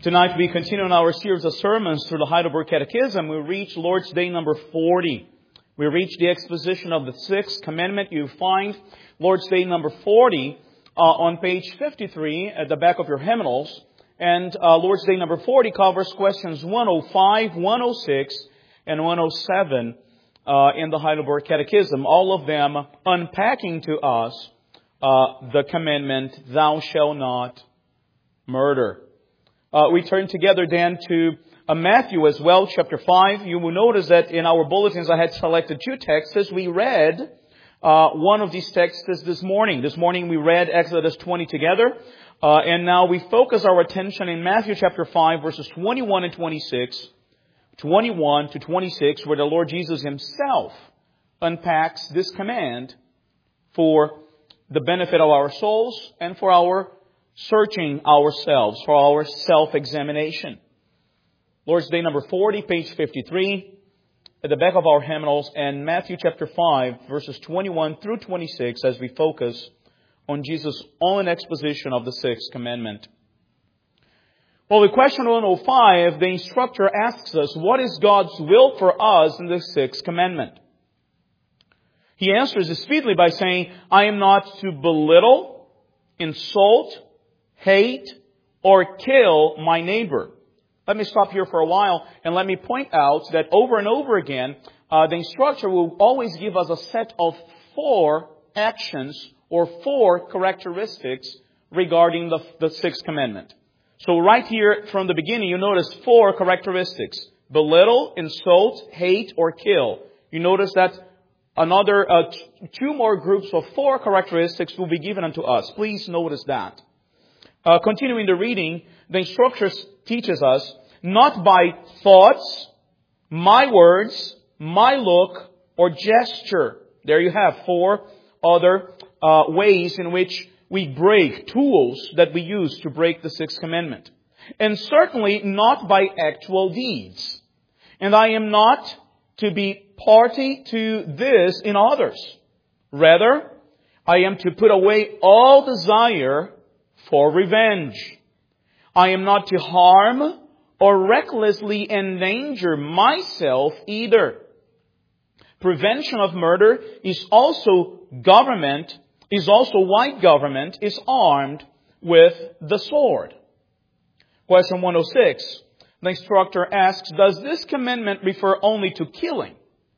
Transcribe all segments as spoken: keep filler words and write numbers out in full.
Tonight we continue in our series of sermons through the Heidelberg Catechism. We reach Lord's Day number forty. We reach the exposition of the sixth commandment. You find Lord's Day number forty uh, on page fifty-three at the back of your hymnals. And uh, Lord's Day number forty covers questions one oh five, one oh six, and one oh seven uh, in the Heidelberg Catechism. All of them unpacking to us uh, the commandment, thou shalt not murder. Uh, we turn together then to uh, Matthew as well, chapter five. You will notice that in our bulletins I had selected two texts. We read uh, one of these texts this morning. This morning we read Exodus twenty together. Uh, and now we focus our attention in Matthew chapter five, verses twenty-one and twenty-six. twenty-one to twenty-six, where the Lord Jesus Himself unpacks this command for the benefit of our souls and for our searching ourselves, for our self-examination. Lord's Day number forty, page fifty-three, at the back of our hymnals, and Matthew chapter five, verses twenty-one through twenty-six, as we focus on Jesus' own exposition of the sixth commandment. Well, with question one oh five, the instructor asks us, what is God's will for us in the sixth commandment? He answers this speedily by saying, I am not to belittle, insult, hate, or kill my neighbor. Let me stop here for a while and let me point out that over and over again, uh, the instructor will always give us a set of four actions or four characteristics regarding the, the sixth commandment. So right here from the beginning, you notice four characteristics. Belittle, insult, hate, or kill. You notice that another uh, t- two more groups of four characteristics will be given unto us. Please notice that. Uh, continuing the reading, the instructor teaches us, not by thoughts, my words, my look, or gesture. There you have four other uh, ways in which we break, tools that we use to break the sixth commandment. And certainly not by actual deeds. And I am not to be party to this in others. Rather, I am to put away all desire for revenge. I am not to harm or recklessly endanger myself either. Prevention of murder is also government, is also why government is armed with the sword. Question one oh six. The instructor asks, does this commandment refer only to killing?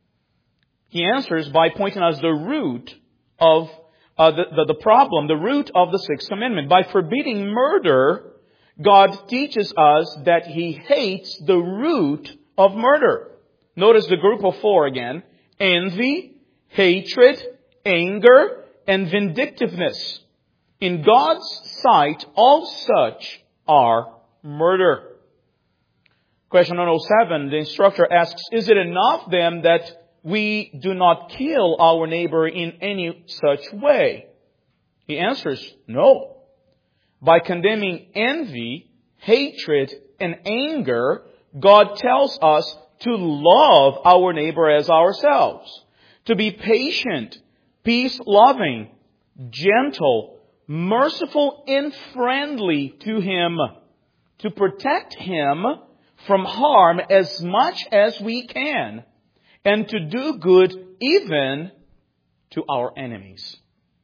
He answers by pointing us the root of uh, the, the, the problem, the root of the sixth commandment. By forbidding murder, God teaches us that He hates the root of murder. Notice the group of four again. Envy, hatred, anger, and vindictiveness. In God's sight, all such are murder. Question one oh seven, the instructor asks, is it enough then that we do not kill our neighbor in any such way? He answers, no. By condemning envy, hatred, and anger, God tells us to love our neighbor as ourselves, to be patient, peace-loving, gentle, merciful, and friendly to him, to protect him from harm as much as we can, and to do good even to our enemies.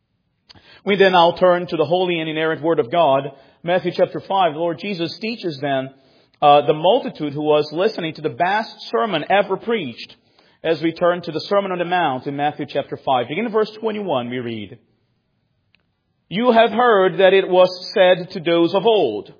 We then now turn to the holy and inerrant Word of God. Matthew chapter five, the Lord Jesus teaches then uh, the multitude who was listening to the best sermon ever preached. As we turn to the Sermon on the Mount in Matthew chapter five. Beginning in verse twenty-one, we read, you have heard that it was said to those of old,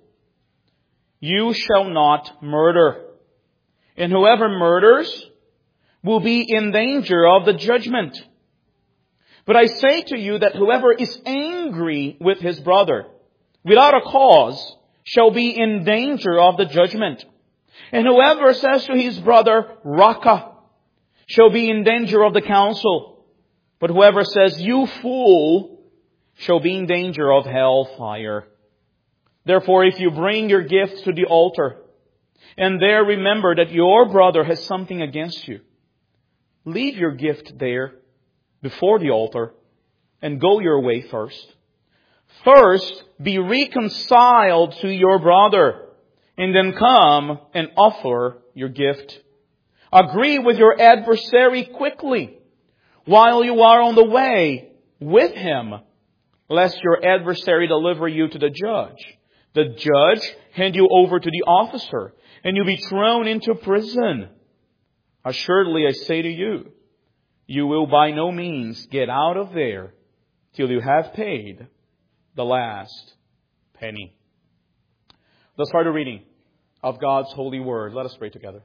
you shall not murder, and whoever murders will be in danger of the judgment. But I say to you that whoever is angry with his brother without a cause shall be in danger of the judgment. And whoever says to his brother, Raka, shall be in danger of the council. But whoever says, you fool, shall be in danger of hellfire. Therefore, if you bring your gifts to the altar, and there remember that your brother has something against you, leave your gift there before the altar and go your way first. First, be reconciled to your brother, and then come and offer your gift. Agree with your adversary quickly while you are on the way with him, lest your adversary deliver you to the judge. The judge hand you over to the officer, and you be thrown into prison. Assuredly, I say to you, you will by no means get out of there till you have paid the last penny. Let's start a reading of God's holy word. Let us pray together.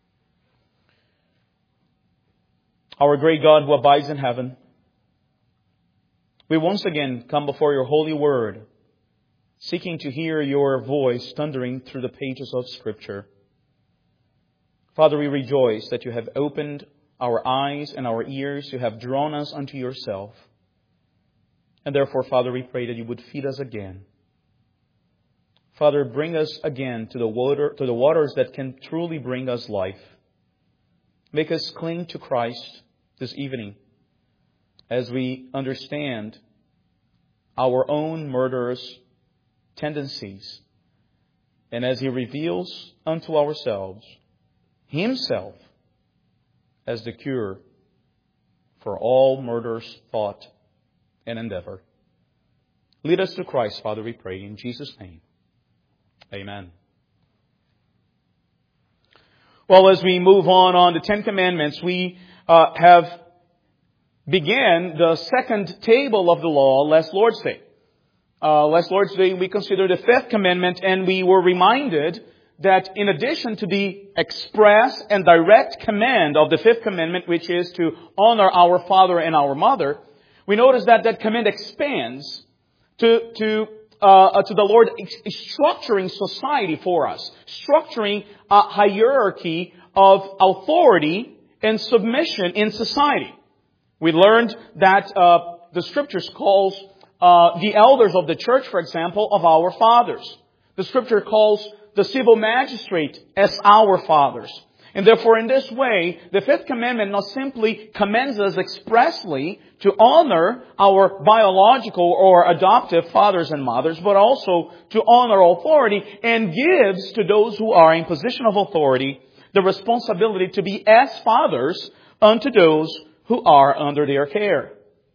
Our great God who abides in heaven, we once again come before your holy word, seeking to hear your voice thundering through the pages of Scripture. Father, we rejoice that you have opened our eyes and our ears. You have drawn us unto yourself. And therefore, Father, we pray that you would feed us again. Father, bring us again to the water, to the waters that can truly bring us life. Make us cling to Christ this evening as we understand our own murderous tendencies, and as He reveals unto ourselves Himself as the cure for all murderous thought and endeavor. Lead us to Christ, Father, we pray, in Jesus' name. Amen. Well, as we move on on the Ten Commandments, we uh, have began the second table of the law last Lord's Day. Uh, last Lord's Day, we considered the fifth commandment, and we were reminded that in addition to the express and direct command of the fifth commandment, which is to honor our father and our mother, we notice that that command expands to to uh, to the Lord structuring society for us, structuring a hierarchy of authority and submission in society. We learned that uh, the Scriptures calls uh, the elders of the church, for example, of our fathers. The Scripture calls the civil magistrate as our fathers. And therefore, in this way, the fifth commandment not simply commands us expressly to honor our biological or adoptive fathers and mothers, but also to honor authority, and gives to those who are in position of authority the responsibility to be as fathers unto those who are under their care.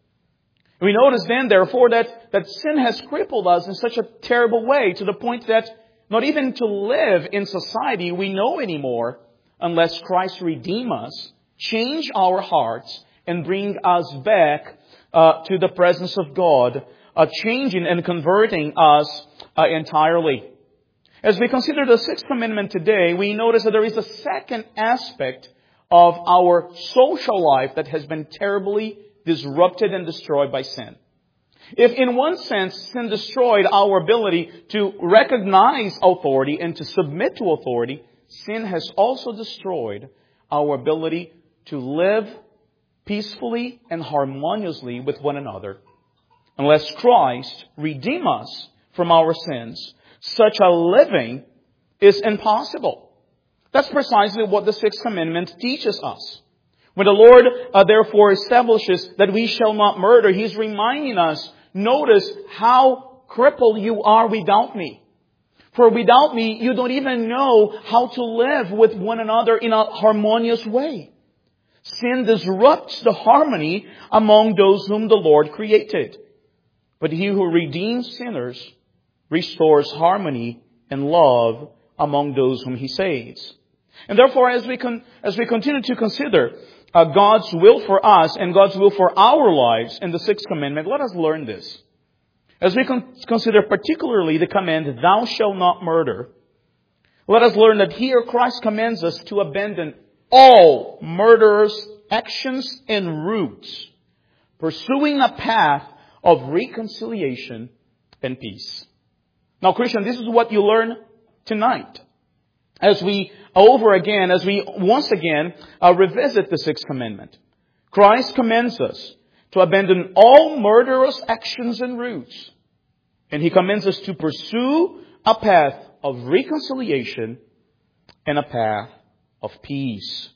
We notice then, therefore, that, that sin has crippled us in such a terrible way, to the point that not even to live in society we know anymore, unless Christ redeem us, change our hearts, and bring us back uh, to the presence of God, uh, changing and converting us uh, entirely. As we consider the sixth commandment today, we notice that there is a second aspect of our social life that has been terribly disrupted and destroyed by sin. If in one sense sin destroyed our ability to recognize authority and to submit to authority, sin has also destroyed our ability to live peacefully and harmoniously with one another. Unless Christ redeem us from our sins, such a living is impossible. That's precisely what the sixth commandment teaches us. When the Lord uh, therefore establishes that we shall not murder, He's reminding us, notice how crippled you are without me. For without me, you don't even know how to live with one another in a harmonious way. Sin disrupts the harmony among those whom the Lord created. But He who redeems sinners restores harmony and love among those whom He saves. And therefore, as we con- as we continue to consider uh, God's will for us and God's will for our lives in the sixth commandment, let us learn this. As we con- consider particularly the command, thou shalt not murder, let us learn that here Christ commands us to abandon all murderous actions and roots, pursuing a path of reconciliation and peace. Now, Christian, this is what you learn tonight. As we over again, as we once again uh, revisit the sixth commandment. Christ commands us to abandon all murderous actions and roots. And He commands us to pursue a path of reconciliation and a path of peace.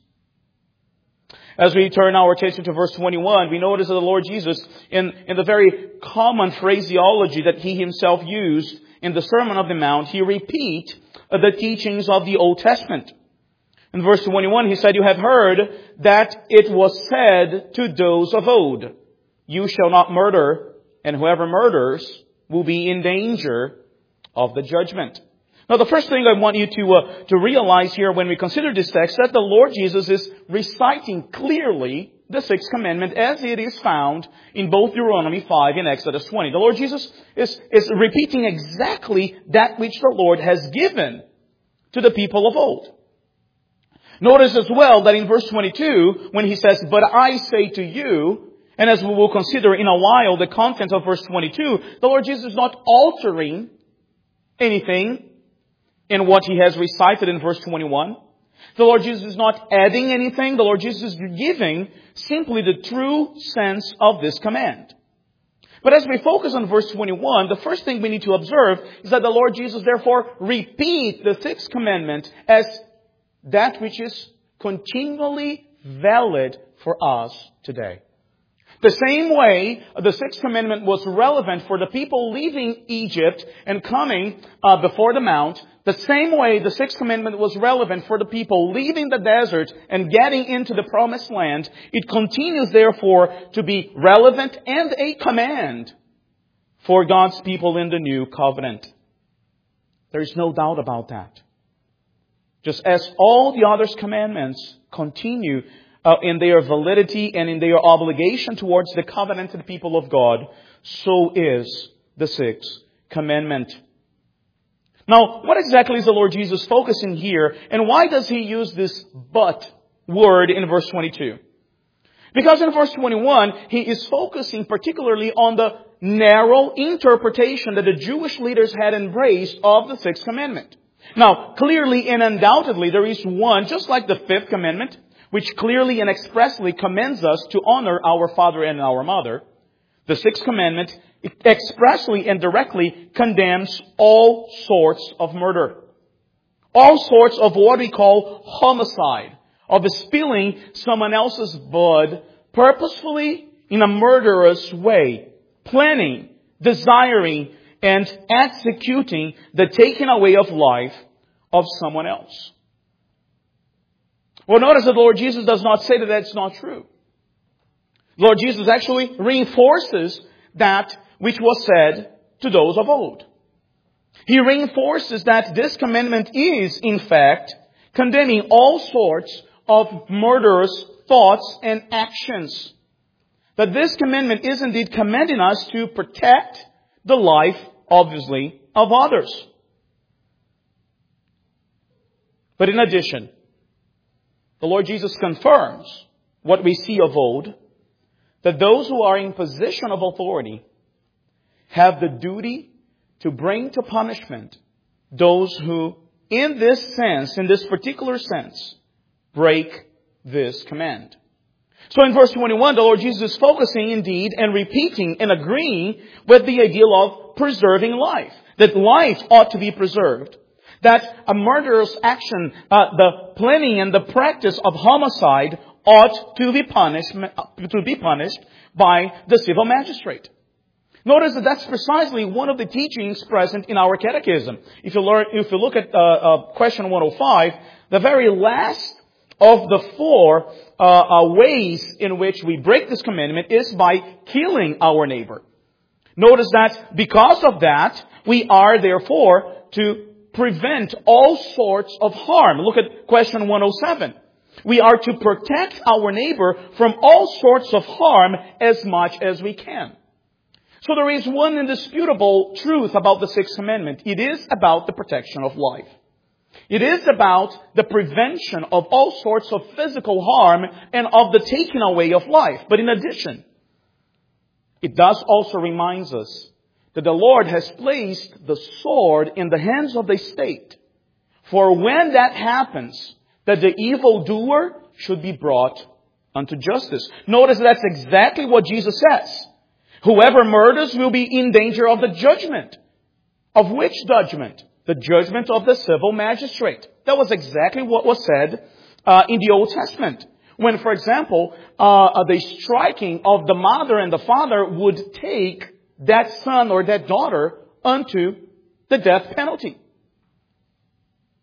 As we turn our attention to verse twenty-one, we notice that the Lord Jesus, in, in the very common phraseology that He Himself used in the Sermon on the Mount, He repeats the teachings of the Old Testament. In verse twenty-one, he said, "You have heard that it was said to those of old, 'You shall not murder, and whoever murders will be in danger of the judgment.'" Now, the first thing I want you to uh, to realize here when we consider this text, that the Lord Jesus is reciting clearly the sixth commandment as it is found in both Deuteronomy five and Exodus twenty. The Lord Jesus is, is repeating exactly that which the Lord has given to the people of old. Notice as well that in verse twenty-two, when he says, "But I say to you," and as we will consider in a while the content of verse twenty-two, the Lord Jesus is not altering anything in what he has recited in verse twenty-one. The Lord Jesus is not adding anything. The Lord Jesus is giving simply the true sense of this command. But as we focus on verse twenty-one, the first thing we need to observe is that the Lord Jesus therefore repeats the sixth commandment as that which is continually valid for us today. The same way the sixth commandment was relevant for the people leaving Egypt and coming uh, before the mount, the same way the sixth commandment was relevant for the people leaving the desert and getting into the promised land, it continues therefore to be relevant and a command for God's people in the new covenant. There is no doubt about that. Just as all the other commandments continue Uh, in their validity and in their obligation towards the covenanted people of God, so is the sixth commandment. Now, what exactly is the Lord Jesus focusing here, and why does he use this "but" word in verse twenty-two? Because in verse twenty-one, he is focusing particularly on the narrow interpretation that the Jewish leaders had embraced of the sixth commandment. Now, clearly and undoubtedly, there is one, just like the fifth commandment, which clearly and expressly commends us to honor our father and our mother. The sixth commandment expressly and directly condemns all sorts of murder. All sorts of what we call homicide, of spilling someone else's blood purposefully in a murderous way, planning, desiring, and executing the taking away of life of someone else. Well, notice that the Lord Jesus does not say that that's not true. The Lord Jesus actually reinforces that which was said to those of old. He reinforces that this commandment is, in fact, condemning all sorts of murderous thoughts and actions. That this commandment is indeed commanding us to protect the life, obviously, of others. But in addition, the Lord Jesus confirms what we see of old, that those who are in position of authority have the duty to bring to punishment those who, in this sense, in this particular sense, break this command. So in verse twenty-one, the Lord Jesus is focusing indeed and repeating and agreeing with the ideal of preserving life, that life ought to be preserved. That a murderous action, uh, the planning and the practice of homicide ought to be punished, to be punished by the civil magistrate. Notice that that's precisely one of the teachings present in our catechism. If you learn, if you look at uh, uh, question one oh five, the very last of the four uh, uh, ways in which we break this commandment is by killing our neighbor. Notice that because of that, we are therefore to prevent all sorts of harm. Look at question one oh seven. We are to protect our neighbor from all sorts of harm as much as we can. So there is one indisputable truth about the sixth commandment. It is about the protection of life. It is about the prevention of all sorts of physical harm and of the taking away of life. But in addition, it does also remind us that the Lord has placed the sword in the hands of the state. For when that happens, that the evildoer should be brought unto justice. Notice that's exactly what Jesus says. Whoever murders will be in danger of the judgment. Of which judgment? The judgment of the civil magistrate. That was exactly what was said uh, in the Old Testament. When, for example, uh, the striking of the mother and the father would take that son or that daughter unto the death penalty.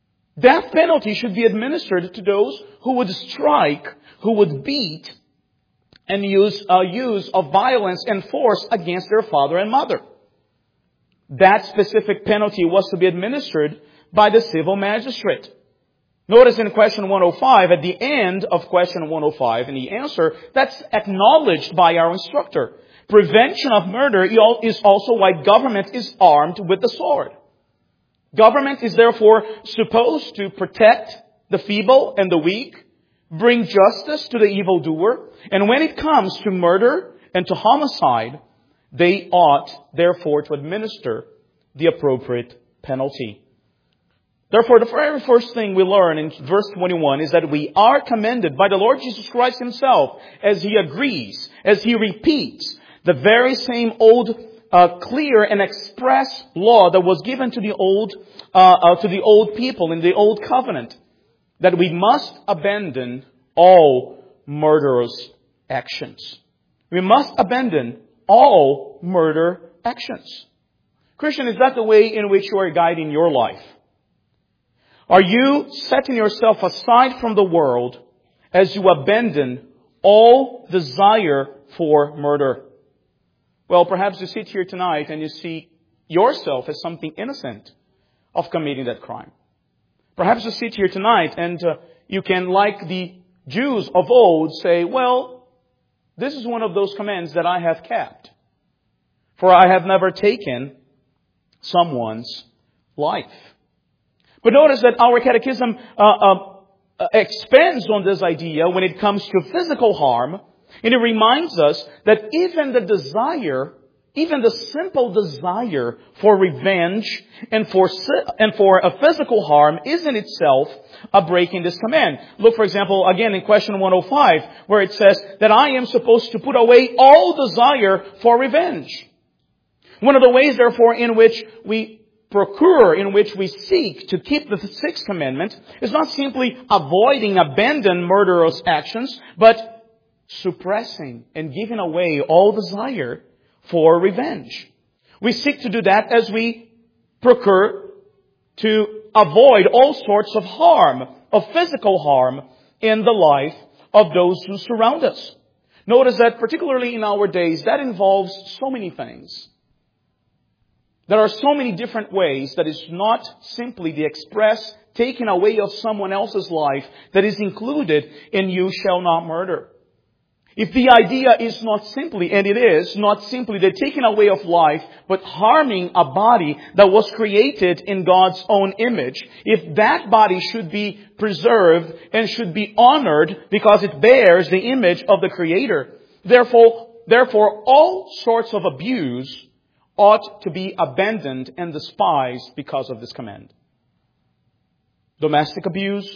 Death penalty should be administered to those who would strike, who would beat, and use uh, use of violence and force against their father and mother. That specific penalty was to be administered by the civil magistrate. Notice in question one oh five, at the end of question one oh five, in the answer, that's acknowledged by our instructor. Prevention of murder is also why government is armed with the sword. Government is therefore supposed to protect the feeble and the weak, bring justice to the evildoer, and when it comes to murder and to homicide, they ought therefore to administer the appropriate penalty. Therefore, the very first thing we learn in verse twenty-one is that we are commended by the Lord Jesus Christ Himself as He agrees, as He repeats the very same old, uh, clear and express law that was given to the old, uh, uh, to the old people in the old covenant, that we must abandon all murderous actions. We must abandon all murder actions. Christian, is that the way in which you are guiding your life? Are you setting yourself aside from the world as you abandon all desire for murder? Well, perhaps you sit here tonight and you see yourself as something innocent of committing that crime. Perhaps you sit here tonight and uh, you can, like the Jews of old, say, well, this is one of those commands that I have kept. For I have never taken someone's life. But notice that our catechism uh, uh, expands on this idea when it comes to physical harm. And it reminds us that even the desire, even the simple desire for revenge and for and for a physical harm is in itself a breaking this command. Look, for example, again in question one oh five, where it says that I am supposed to put away all desire for revenge. One of the ways, therefore, in which we procure, in which we seek to keep the sixth commandment is not simply avoiding, abandon murderous actions, but suppressing and giving away all desire for revenge. We seek to do that as we procure to avoid all sorts of harm, of physical harm in the life of those who surround us. Notice that particularly in our days, that involves so many things. There are so many different ways that is not simply the express taking away of someone else's life that is included in you shall not murder. If the idea is not simply, and it is, not simply the taking away of life, but harming a body that was created in God's own image, if that body should be preserved and should be honored because it bears the image of the Creator, therefore, therefore all sorts of abuse ought to be abandoned and despised because of this command. Domestic abuse,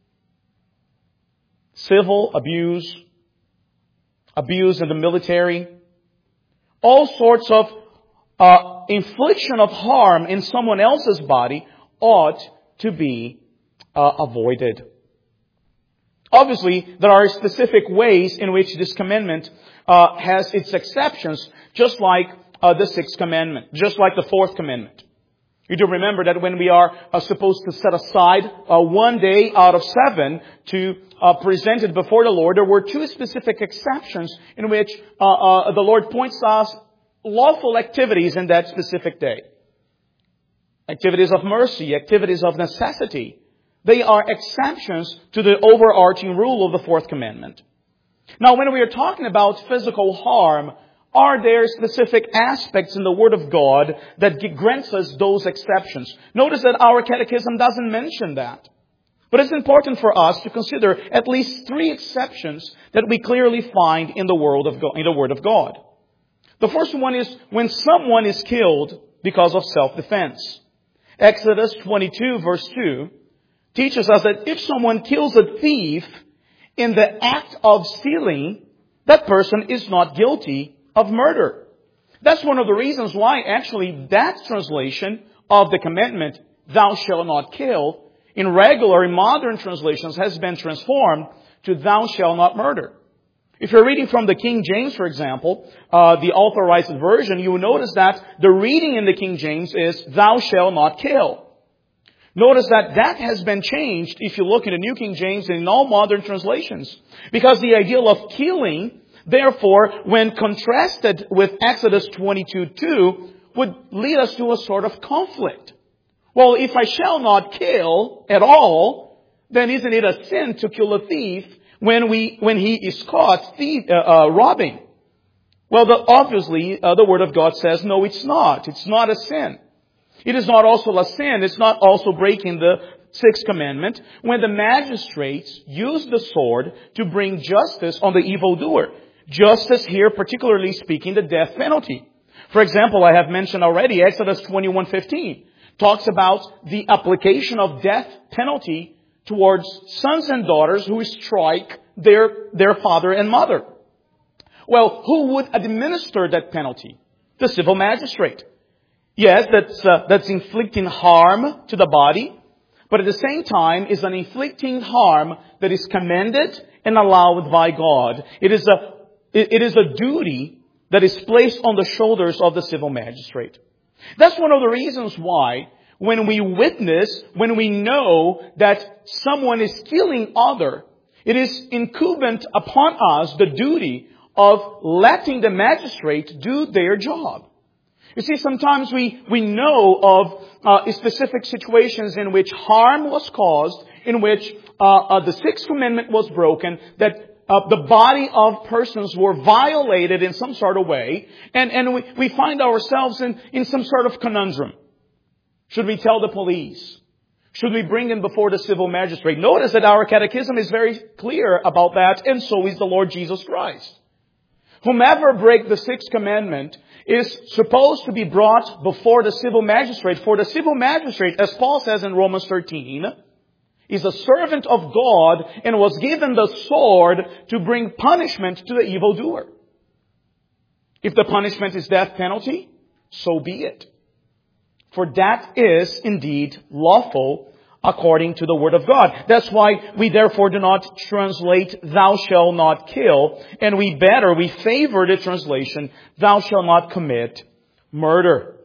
civil abuse, abuse in the military, all sorts of uh, infliction of harm in someone else's body ought to be uh, avoided. Obviously, there are specific ways in which this commandment uh, has its exceptions, just like uh, the sixth commandment, just like the fourth commandment. You do remember that when we are uh, supposed to set aside uh, one day out of seven to uh, present it before the Lord, there were two specific exceptions in which uh, uh, the Lord points us lawful activities in that specific day. Activities of mercy, activities of necessity. They are exceptions to the overarching rule of the fourth commandment. Now, when we are talking about physical harm, are there specific aspects in the Word of God that grants us those exceptions? Notice that our catechism doesn't mention that. But it's important for us to consider at least three exceptions that we clearly find in the Word of God. In the Word of God. The first one is when someone is killed because of self-defense. Exodus twenty-two verse two teaches us that if someone kills a thief in the act of stealing, that person is not guilty of murder. That's one of the reasons why actually that translation of the commandment, thou shalt not kill, in regular, in modern translations has been transformed to thou shalt not murder. If you're reading from the King James, for example, uh, the authorized version, you will notice that the reading in the King James is thou shalt not kill. Notice that that has been changed if you look in the New King James and in all modern translations. Because the ideal of killing, therefore, when contrasted with Exodus twenty-two two, would lead us to a sort of conflict. Well, if I shall not kill at all, then isn't it a sin to kill a thief when we when he is caught thief, uh, uh, robbing? Well, the, obviously, uh, the Word of God says, no, it's not. It's not a sin. It is not also a sin. It's not also breaking the sixth commandment when the magistrates use the sword to bring justice on the evildoer. Justice here, particularly speaking, the death penalty. For example, I have mentioned already, Exodus twenty-one fifteen talks about the application of death penalty towards sons and daughters who strike their, their father and mother. Well, who would administer that penalty? The civil magistrate. Yes, that's, uh, that's inflicting harm to the body, but at the same time is an inflicting harm that is commended and allowed by God. It is a, it is a duty that is placed on the shoulders of the civil magistrate. That's one of the reasons why when we witness, when we know that someone is killing other, it is incumbent upon us the duty of letting the magistrate do their job. You see, sometimes we, we know of uh, specific situations in which harm was caused, in which uh, uh, the Sixth Commandment was broken, that uh, the body of persons were violated in some sort of way, and, and we, we find ourselves in, in some sort of conundrum. Should we tell the police? Should we bring them before the civil magistrate? Notice that our catechism is very clear about that, and so is the Lord Jesus Christ. Whomever breaks the Sixth Commandment is supposed to be brought before the civil magistrate. For the civil magistrate, as Paul says in Romans thirteen, is a servant of God and was given the sword to bring punishment to the evildoer. If the punishment is death penalty, so be it. For that is indeed lawful according to the Word of God. That's why we therefore do not translate, thou shalt not kill. And we better, we favor the translation, thou shalt not commit murder.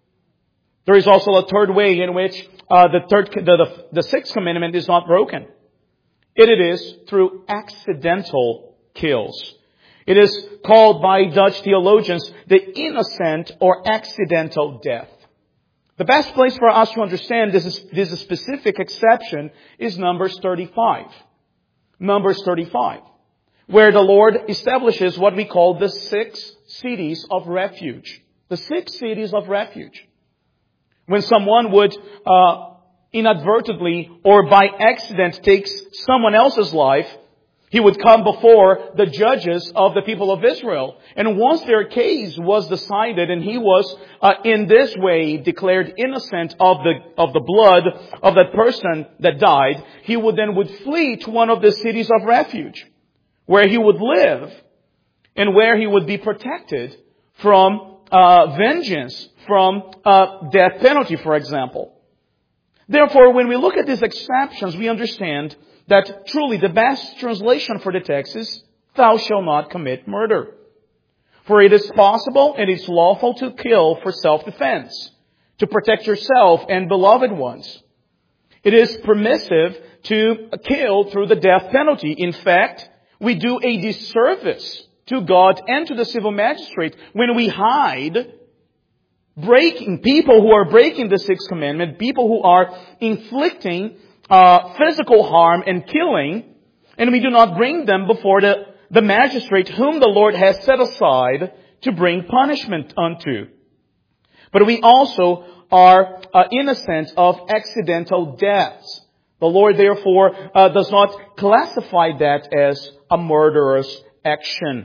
There is also a third way in which uh, the, third, the, the, the sixth commandment is not broken. It, it is through accidental kills. It is called by Dutch theologians the innocent or accidental death. The best place for us to understand this, is, this specific exception is Numbers thirty-five. Numbers thirty-five. Where the Lord establishes what we call the six cities of refuge. The six cities of refuge. When someone would uh, inadvertently or by accident take someone else's life, he would come before the judges of the people of Israel. And once their case was decided and he was uh, in this way declared innocent of the of the blood of that person that died, he would then would flee to one of the cities of refuge where he would live and where he would be protected from uh, vengeance, from uh, death penalty, for example. Therefore, when we look at these exceptions, we understand that truly the best translation for the text is, thou shalt not commit murder. For it is possible and it's lawful to kill for self-defense, to protect yourself and beloved ones. It is permissive to kill through the death penalty. In fact, we do a disservice to God and to the civil magistrate when we hide breaking people who are breaking the sixth commandment, people who are inflicting Uh, physical harm and killing, and we do not bring them before the, the magistrate whom the Lord has set aside to bring punishment unto. But we also are uh, innocent of accidental deaths. The Lord therefore uh, does not classify that as a murderous action.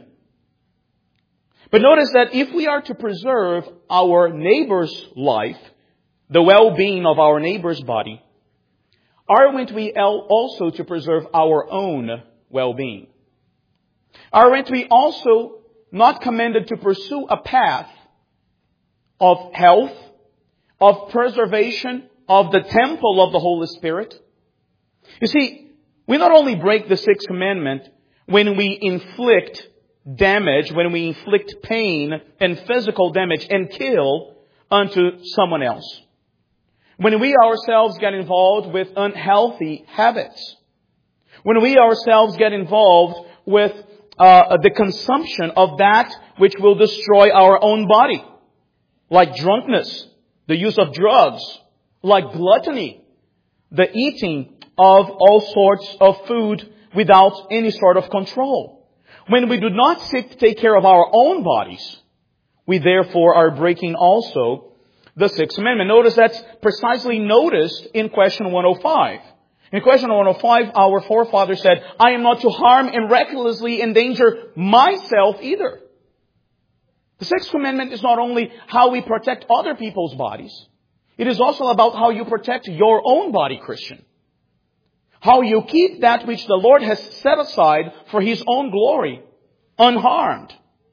But notice that if we are to preserve our neighbor's life, the well-being of our neighbor's body, aren't we also to preserve our own well-being? Aren't we also not commanded to pursue a path of health, of preservation, of the temple of the Holy Spirit? You see, we not only break the sixth commandment when we inflict damage, when we inflict pain and physical damage and kill unto someone else. when we ourselves get involved with unhealthy habits, when we ourselves get involved with uh, the consumption of that which will destroy our own body, like drunkenness, the use of drugs, like gluttony, the eating of all sorts of food without any sort of control. When we do not seek to take care of our own bodies, we therefore are breaking also the Sixth Commandment. Notice that's precisely noticed in question one oh five. In question one oh five, our forefather said, I am not to harm and recklessly endanger myself either. The Sixth Commandment is not only how we protect other people's bodies. It is also about how you protect your own body, Christian. How you keep that which the Lord has set aside for His own glory unharmed.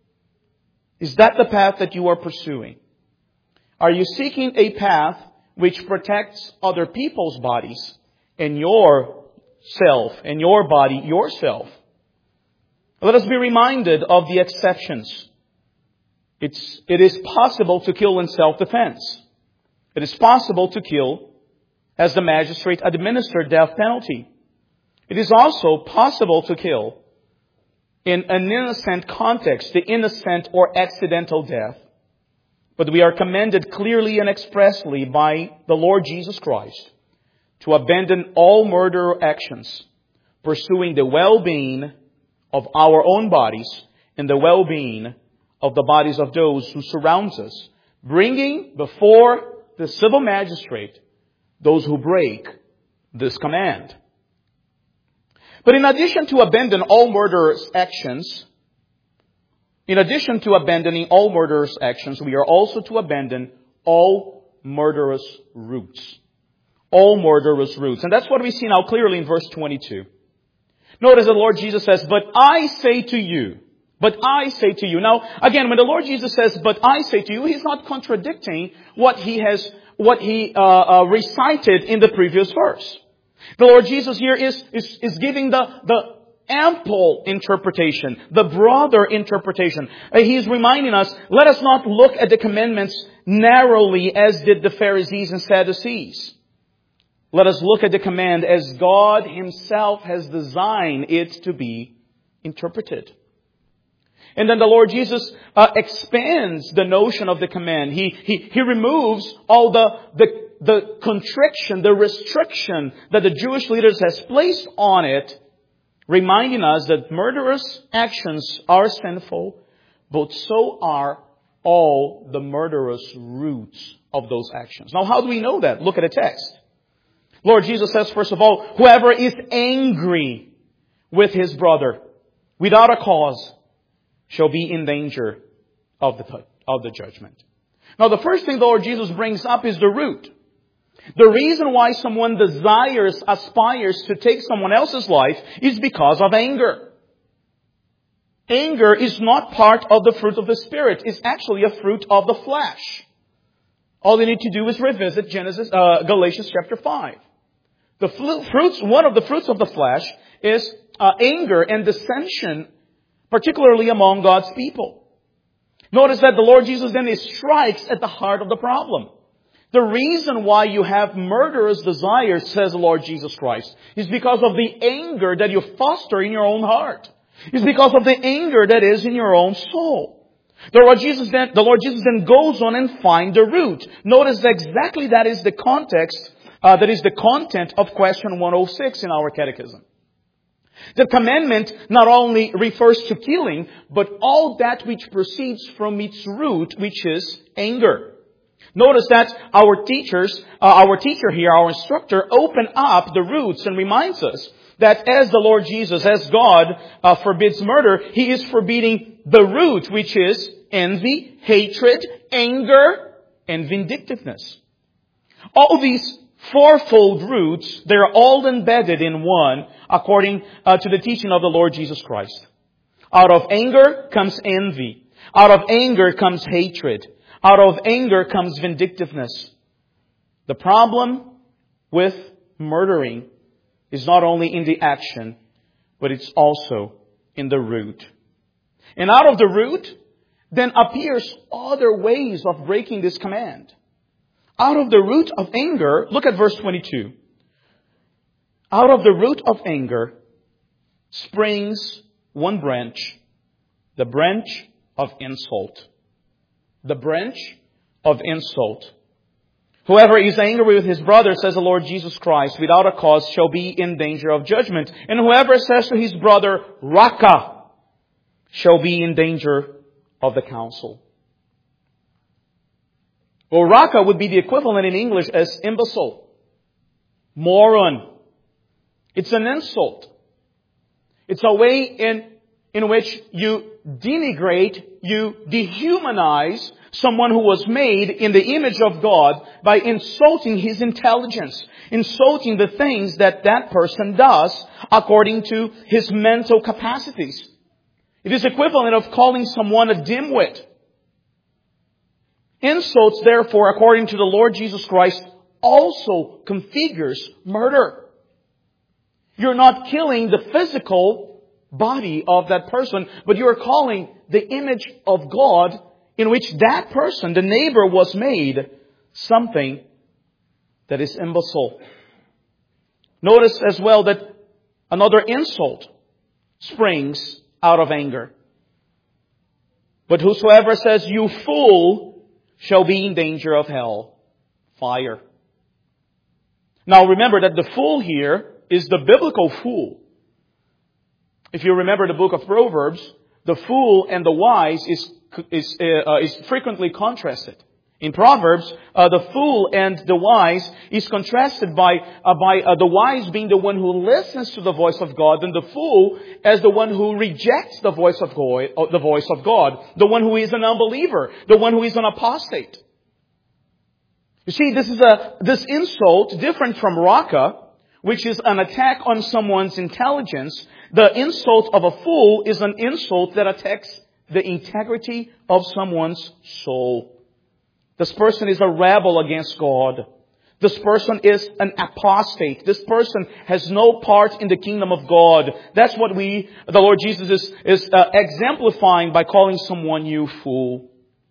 Is that the path that you are pursuing? Are you seeking a path which protects other people's bodies and yourself, and your body, yourself? Let us be reminded of the exceptions. It's, it is possible to kill in self-defense. It is possible to kill as the magistrate administered death penalty. It is also possible to kill in an innocent context, the innocent or accidental death. But we are commanded clearly and expressly by the Lord Jesus Christ to abandon all murder actions, pursuing the well-being of our own bodies and the well-being of the bodies of those who surround us, bringing before the civil magistrate those who break this command. But in addition to abandon all murderous actions, in addition to abandoning all murderous actions, we are also to abandon all murderous roots. All murderous roots. And that's what we see now clearly in verse twenty-two. Notice the Lord Jesus says, but I say to you, but I say to you. Now, again, when the Lord Jesus says, but I say to you, He's not contradicting what He has, what He uh, uh, recited in the previous verse. The Lord Jesus here is, is, is giving the, the ample interpretation, the broader interpretation. Uh, He's reminding us, let us not look at the commandments narrowly as did the Pharisees and Sadducees. Let us look at the command as God Himself has designed it to be interpreted. And then the Lord Jesus uh, expands the notion of the command. He, he, he removes all the, the, the constriction, the restriction that the Jewish leaders has placed on it, reminding us that murderous actions are sinful, but so are all the murderous roots of those actions. Now, how do we know that? Look at the text. Lord Jesus says, first of all, whoever is angry with his brother without a cause shall be in danger of the, of the judgment. Now, the first thing the Lord Jesus brings up is the root. The reason why someone desires, aspires to take someone else's life is because of anger. Anger is not part of the fruit of the Spirit. It's actually a fruit of the flesh. All you need to do is revisit Genesis, uh, Galatians chapter five. The fruits, one of the fruits of the flesh is uh, anger and dissension, particularly among God's people. Notice that the Lord Jesus then strikes at the heart of the problem. The reason why you have murderous desires, says the Lord Jesus Christ, is because of the anger that you foster in your own heart. It's because of the anger that is in your own soul. The Lord Jesus then, the Lord Jesus then goes on and finds the root. Notice that exactly that is the context, uh, that is the content of question one oh six in our catechism. The commandment not only refers to killing, but all that which proceeds from its root, which is anger. Notice that our teachers, uh, our teacher here, our instructor, open up the roots and reminds us that as the Lord Jesus, as God uh, forbids murder, He is forbidding the root, which is envy, hatred, anger, and vindictiveness. All these fourfold roots, they're all embedded in one, according uh, to the teaching of the Lord Jesus Christ. Out of anger comes envy. Out of anger comes hatred. Out of anger comes vindictiveness. The problem with murdering is not only in the action, but it's also in the root. And out of the root, then appears other ways of breaking this command. Out of the root of anger, look at verse twenty-two. Out of the root of anger springs one branch, the branch of insult. The branch of insult. Whoever is angry with his brother, says the Lord Jesus Christ, without a cause shall be in danger of judgment. And whoever says to his brother, Raka, shall be in danger of the council. Well, Raka would be the equivalent in English as imbecile, moron. It's an insult. It's a way in, in which you denigrate, you dehumanize someone who was made in the image of God by insulting his intelligence, insulting the things that that person does according to his mental capacities. It is equivalent of calling someone a dimwit. Insults, therefore, according to the Lord Jesus Christ, also configures murder. You're not killing the physical body of that person, but you are calling the image of God in which that person, the neighbor, was made, something that is imbecile. Notice as well that another insult springs out of anger. But whosoever says, you fool, shall be in danger of hell, fire. Now remember that the fool here is the biblical fool. If you remember the book of Proverbs, the fool and the wise is is uh, is frequently contrasted. In Proverbs, uh, the fool and the wise is contrasted by uh, by uh, the wise being the one who listens to the voice of God, and the fool as the one who rejects the voice of God, uh, the voice of God, the one who is an unbeliever, the one who is an apostate. You see, this is a this insult different from Raka, which is an attack on someone's intelligence. The insult of a fool is an insult that attacks the integrity of someone's soul. This person is a rebel against God. This person is an apostate. This person has no part in the kingdom of God. That's what we, the Lord Jesus is, is uh, exemplifying by calling someone you fool.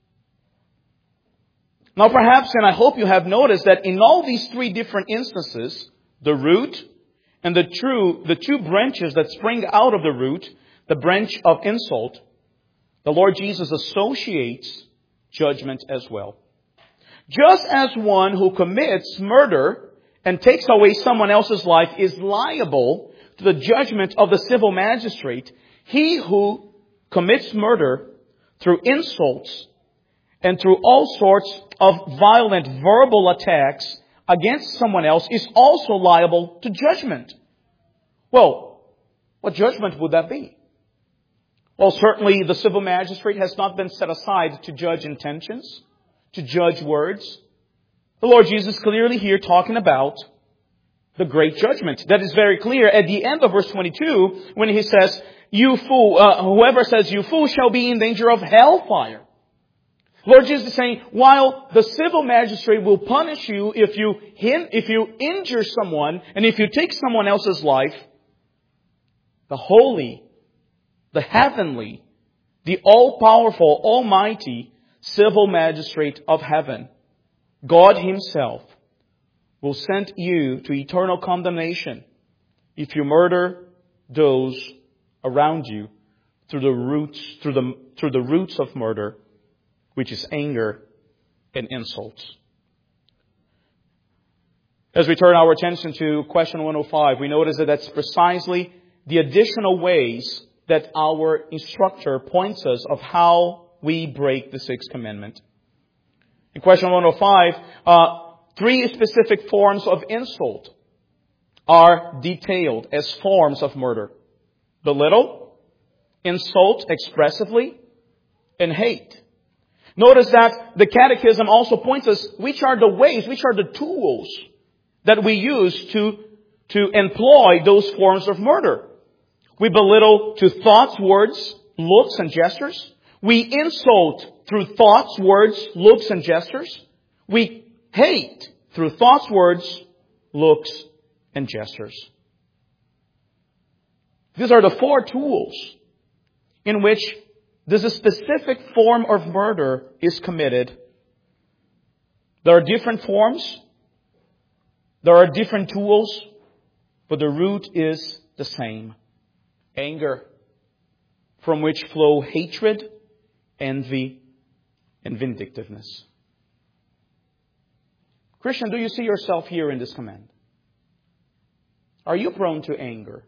Now perhaps, and I hope you have noticed that in all these three different instances, the root and the true, the two branches that spring out of the root, the branch of insult, the Lord Jesus associates judgment as well. Just as one who commits murder and takes away someone else's life is liable to the judgment of the civil magistrate, he who commits murder through insults and through all sorts of violent verbal attacks against someone else is also liable to judgment. Well, what judgment would that be? Well, certainly the civil magistrate has not been set aside to judge intentions, to judge words. The Lord Jesus clearly here talking about the great judgment. That is very clear at the end of verse twenty-two when he says, "You fool, uh, whoever says you fool shall be in danger of hellfire." Lord Jesus is saying, while the civil magistrate will punish you if you hin- if you injure someone and if you take someone else's life, the holy, the heavenly, the all-powerful, almighty civil magistrate of heaven, God Himself, will send you to eternal condemnation if you murder those around you through the roots, through the, through the roots of murder, which is anger and insults. As we turn our attention to question one oh five, we notice that that's precisely the additional ways that our instructor points us of how we break the sixth commandment. In question one oh five, uh, three specific forms of insult are detailed as forms of murder: belittle, insult expressively, and hate. Notice that the Catechism also points us which are the ways, which are the tools that we use to, to employ those forms of murder. We belittle to thoughts, words, looks, and gestures. We insult through thoughts, words, looks, and gestures. We hate through thoughts, words, looks, and gestures. These are the four tools in which this specific form of murder is committed. There are different forms. There are different tools. But the root is the same. Anger, from which flow hatred, envy, and vindictiveness. Christian, do you see yourself here in this command? Are you prone to anger?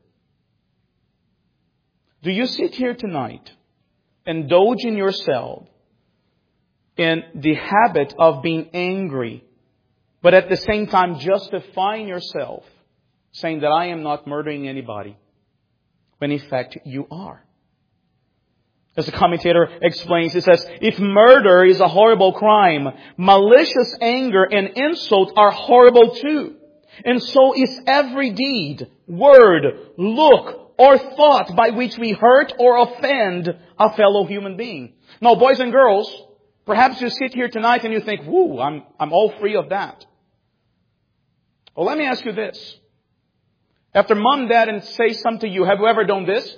Do you sit here tonight, indulge in yourself in the habit of being angry, but at the same time justifying yourself, saying that I am not murdering anybody, when in fact you are? As the commentator explains, he says, if murder is a horrible crime, malicious anger and insult are horrible too. And so is every deed, word, look, or thought by which we hurt or offend a fellow human being. Now, boys and girls, perhaps you sit here tonight and you think, whoo, I'm, I'm all free of that. Well, let me ask you this. After mom and dad and say something to you, have you ever done this?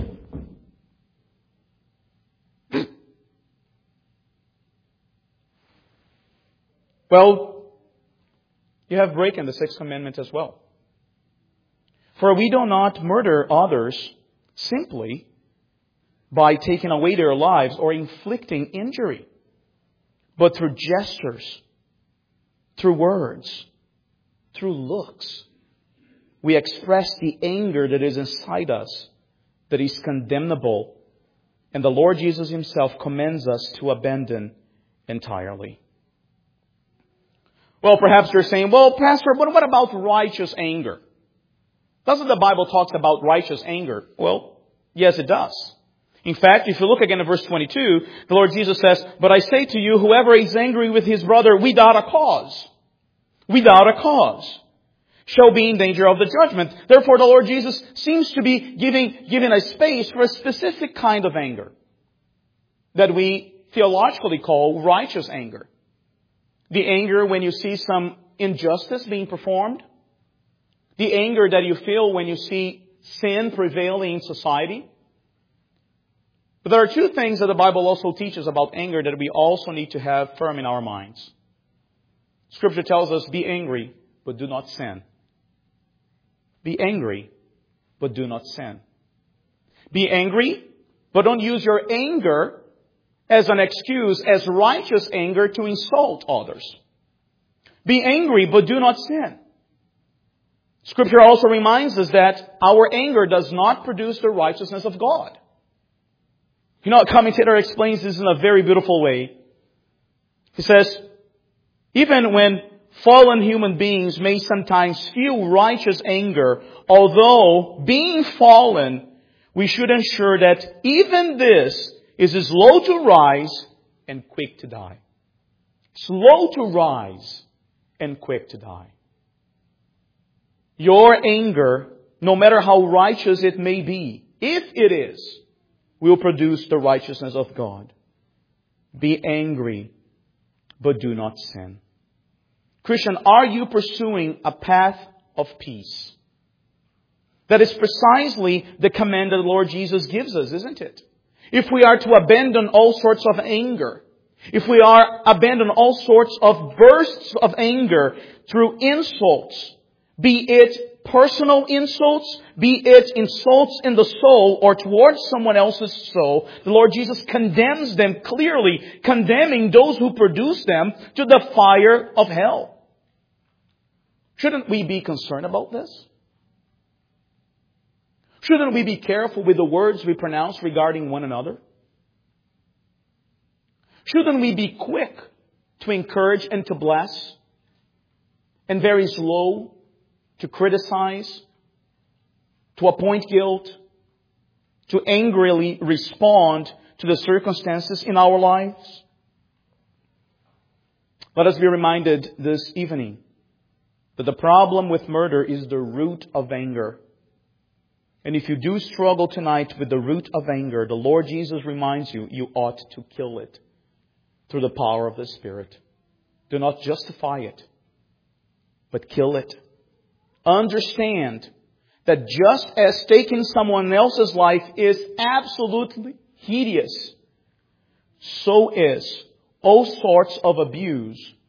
Well, you have broken the sixth commandment as well. For we do not murder others simply by taking away their lives or inflicting injury, but through gestures, through words, through looks. We express the anger that is inside us, that is condemnable, and the Lord Jesus Himself commends us to abandon entirely. Well, perhaps you're saying, well, Pastor, but what about righteous anger? Doesn't the Bible talk about righteous anger? Well, yes, it does. In fact, if you look again at verse twenty-two, the Lord Jesus says, but I say to you, whoever is angry with his brother without a cause, without a cause, shall be in danger of the judgment. Therefore, the Lord Jesus seems to be giving, giving a space for a specific kind of anger that we theologically call righteous anger. The anger when you see some injustice being performed. The anger that you feel when you see sin prevailing in society. But there are two things that the Bible also teaches about anger that we also need to have firm in our minds. Scripture tells us, be angry, but do not sin. Be angry, but do not sin. Be angry, but don't use your anger as an excuse, as righteous anger, to insult others. Be angry, but do not sin. Scripture also reminds us that our anger does not produce the righteousness of God. You know, a commentator explains this in a very beautiful way. He says, even when fallen human beings may sometimes feel righteous anger, although being fallen, we should ensure that even this is slow to rise and quick to die. Slow to rise and quick to die. Your anger, no matter how righteous it may be, if it is, will produce the righteousness of God. Be angry, but do not sin. Christian, are you pursuing a path of peace? That is precisely the command that the Lord Jesus gives us, isn't it? If we are to abandon all sorts of anger, if we are abandon all sorts of bursts of anger through insults, be it personal insults, be it insults in the soul or towards someone else's soul, the Lord Jesus condemns them clearly, condemning those who produce them to the fire of hell. Shouldn't we be concerned about this? Shouldn't we be careful with the words we pronounce regarding one another? Shouldn't we be quick to encourage and to bless, and very slow to criticize, to appoint guilt, to angrily respond to the circumstances in our lives? Let us be reminded this evening that the problem with murder is the root of anger. And if you do struggle tonight with the root of anger, the Lord Jesus reminds you, you ought to kill it through the power of the Spirit. Do not justify it, but kill it. Understand that just as taking someone else's life is absolutely hideous, so is all sorts of abuse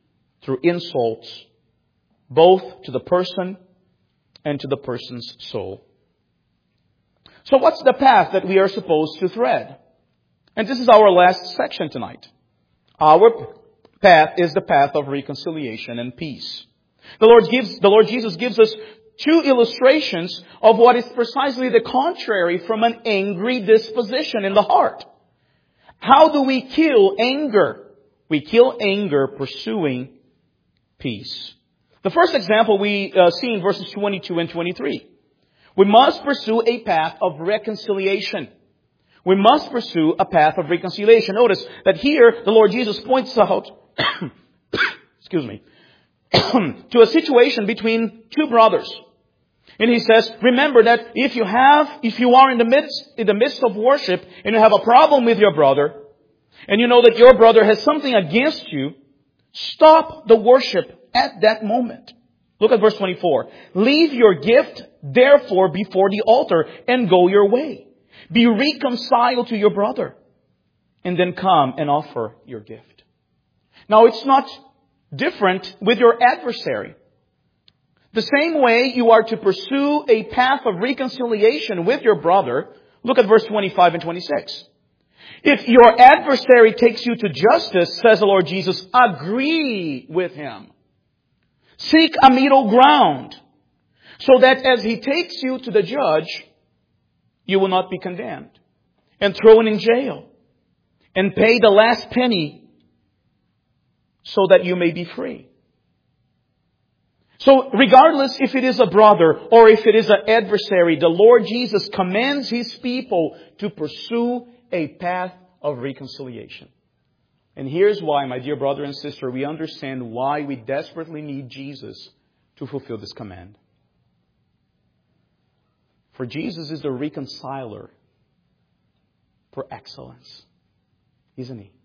through insults, both to the person and to the person's soul. So what's the path that we are supposed to thread? And this is our last section tonight. Our path is the path of reconciliation and peace. The Lord gives, the Lord Jesus gives us two illustrations of what is precisely the contrary from an angry disposition in the heart. How do we kill anger? We kill anger pursuing peace. The first example we uh, see in verses twenty-two and twenty-three. We must pursue a path of reconciliation. We must pursue a path of reconciliation. Notice that here the Lord Jesus points out, excuse me, to a situation between two brothers. And He says, remember that if you have, if you are in the midst, in the midst of worship and you have a problem with your brother, and you know that your brother has something against you, stop the worship at that moment. Look at verse twenty-four. Leave your gift, therefore, before the altar and go your way. Be reconciled to your brother and then come and offer your gift. Now, it's not different with your adversary. The same way you are to pursue a path of reconciliation with your brother. Look at verse twenty-five and twenty-six. If your adversary takes you to justice, says the Lord Jesus, agree with him. Seek a middle ground, so that as he takes you to the judge, you will not be condemned and thrown in jail and pay the last penny so that you may be free. So regardless if it is a brother or if it is an adversary, the Lord Jesus commands His people to pursue a path of reconciliation. And here's why, my dear brother and sister, we understand why we desperately need Jesus to fulfill this command. For Jesus is the reconciler for excellence, isn't He?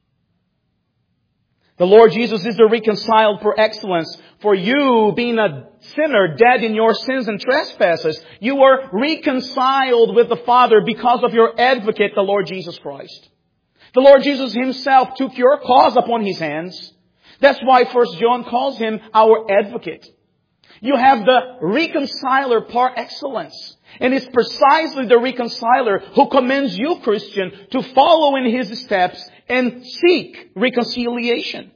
The Lord Jesus is the reconciled for excellence. For you, being a sinner, dead in your sins and trespasses, you were reconciled with the Father because of your advocate, the Lord Jesus Christ. The Lord Jesus Himself took your cause upon His hands. That's why First John calls Him our advocate. You have the reconciler par excellence. And it's precisely the reconciler who commands you, Christian, to follow in His steps and seek reconciliation.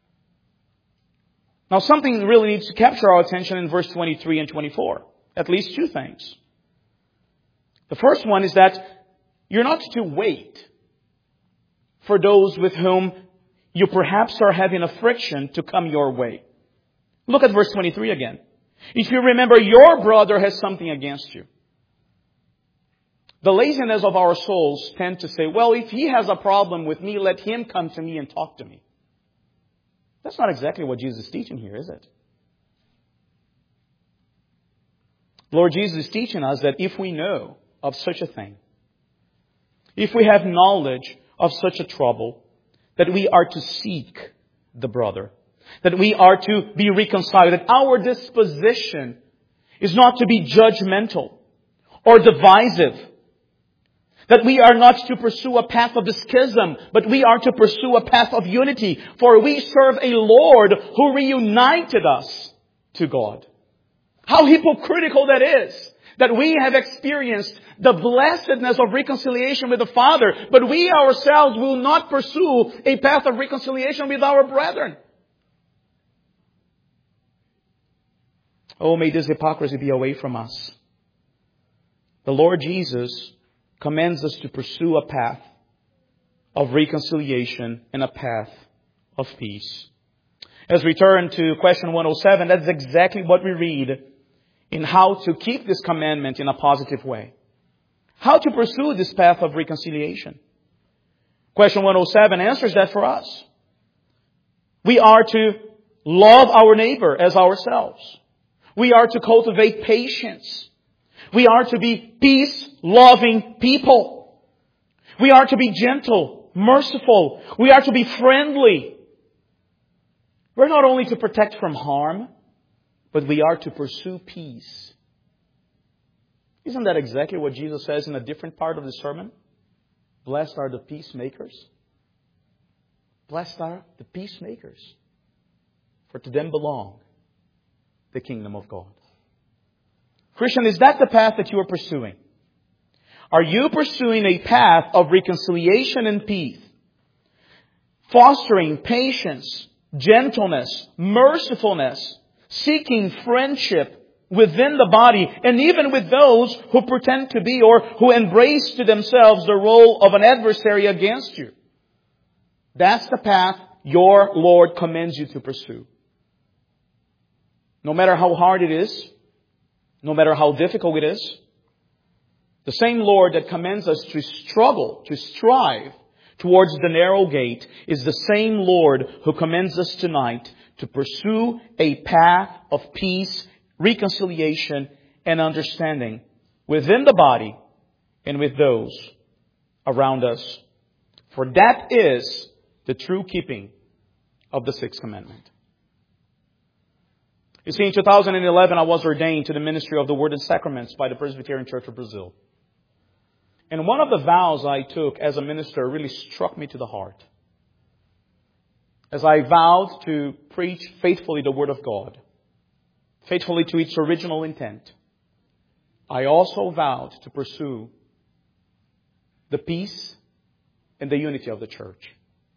Now, something really needs to capture our attention in verse twenty-three and twenty-four. At least two things. The first one is that you're not to wait for those with whom you perhaps are having a friction to come your way. Look at verse twenty-three again. If you remember, your brother has something against you. The laziness of our souls tend to say, well, if he has a problem with me, let him come to me and talk to me. That's not exactly what Jesus is teaching here, is it? Lord Jesus is teaching us that if we know of such a thing, if we have knowledge of such a trouble, that we are to seek the brother, that we are to be reconciled, that our disposition is not to be judgmental or divisive, that we are not to pursue a path of schism, but we are to pursue a path of unity. For we serve a Lord who reunited us to God. How hypocritical that is. That we have experienced the blessedness of reconciliation with the Father, but we ourselves will not pursue a path of reconciliation with our brethren. Oh, may this hypocrisy be away from us. The Lord Jesus commands us to pursue a path of reconciliation and a path of peace. As we turn to question one oh seven, that's exactly what we read in how to keep this commandment in a positive way. How to pursue this path of reconciliation. Question one oh seven answers that for us. We are to love our neighbor as ourselves. We are to cultivate patience. We are to be peace-loving people. We are to be gentle, merciful. We are to be friendly. We're not only to protect from harm, but we are to pursue peace. Isn't that exactly what Jesus says in a different part of the sermon? Blessed are the peacemakers. Blessed are the peacemakers. for to them belong the kingdom of God. Christian, is that the path that you are pursuing? Are you pursuing a path of reconciliation and peace? Fostering patience, gentleness, mercifulness, seeking friendship within the body, and even with those who pretend to be or who embrace to themselves the role of an adversary against you. That's the path your Lord commends you to pursue. No matter how hard it is, no matter how difficult it is, the same Lord that commends us to struggle, to strive towards the narrow gate is the same Lord who commends us tonight to pursue a path of peace, reconciliation, and understanding within the body and with those around us. For that is the true keeping of the Sixth Commandment. You see, in two thousand eleven, I was ordained to the ministry of the Word and Sacraments by the Presbyterian Church of Brazil. And one of the vows I took as a minister really struck me to the heart. As I vowed to preach faithfully the Word of God, faithfully to its original intent, I also vowed to pursue the peace and the unity of the church.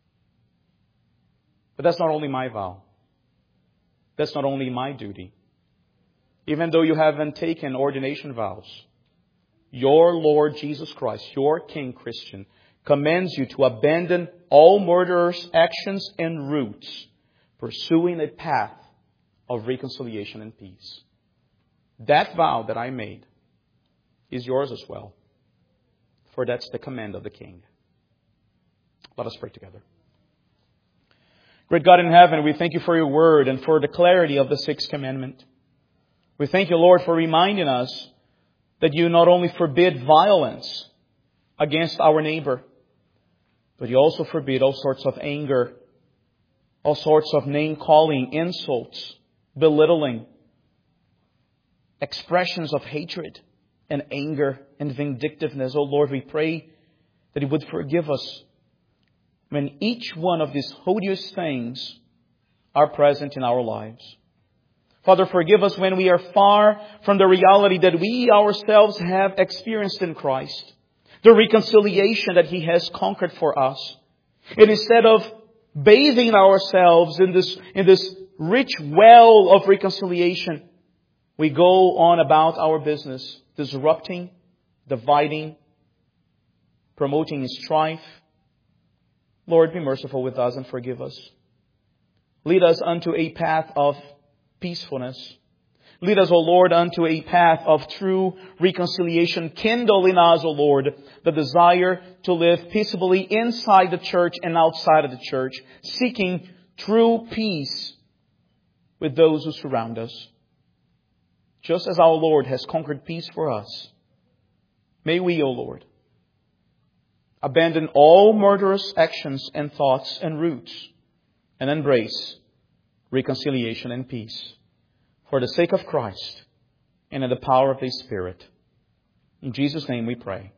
But that's not only my vow. That's not only my duty. Even though you haven't taken ordination vows, your Lord Jesus Christ, your King Christian, commends you to abandon all murderers' actions and roots, pursuing a path of reconciliation and peace. That vow that I made is yours as well, for that's the command of the King. Let us pray together. Great God in heaven, we thank you for your word and for the clarity of the Sixth Commandment. We thank you, Lord, for reminding us that you not only forbid violence against our neighbor, but you also forbid all sorts of anger, all sorts of name-calling, insults, belittling, expressions of hatred and anger and vindictiveness. Oh Lord, we pray that you would forgive us when each one of these odious things are present in our lives. Father, forgive us when we are far from the reality that we ourselves have experienced in Christ, the reconciliation that He has conquered for us. And instead of bathing ourselves in this, in this rich well of reconciliation, we go on about our business, disrupting, dividing, promoting strife. Lord, be merciful with us and forgive us. Lead us unto a path of peacefulness. Lead us, O Lord, unto a path of true reconciliation. Kindle in us, O Lord, the desire to live peaceably inside the church and outside of the church, seeking true peace with those who surround us. Just as our Lord has conquered peace for us, may we, O Lord, abandon all murderous actions and thoughts and roots and embrace reconciliation and peace for the sake of Christ and in the power of the Spirit. In Jesus' name we pray.